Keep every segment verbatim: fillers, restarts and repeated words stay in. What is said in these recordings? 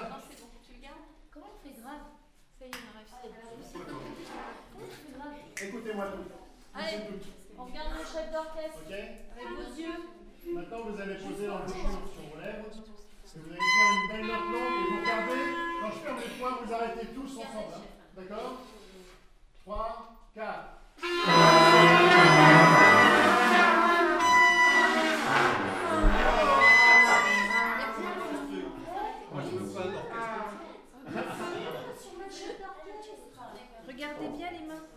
bien. Non, c'est bon. Tu le gardes? Comment on fait grave? Ça y est, on a réussi. Comment on fait grave? Écoutez-moi tout. Allez, on regarde le chef d'orchestre. Ok. Avec vos yeux. Maintenant, vous allez poser l'embouchure sur vos lèvres. Vous allez faire une belle note longue et vous regardez. Quand je ferme les points, vous arrêtez tous ensemble. Hein. D'accord? trois, quatre. Regardez bien les mains.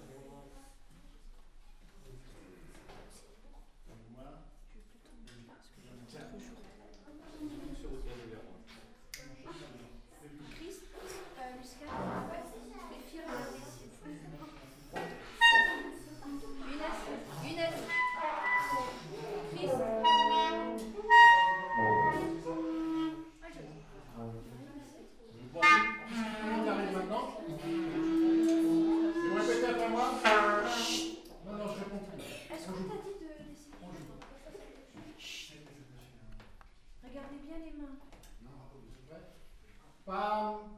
Chris, euh, Muscat, les filles, regardez ici. Younes, Younes. Chris. On arrive maintenant. Vous répétez après moi. Non, non, je réponds plus. Est-ce qu'on t'a dit de laisser? Regardez bien les mains. Pam,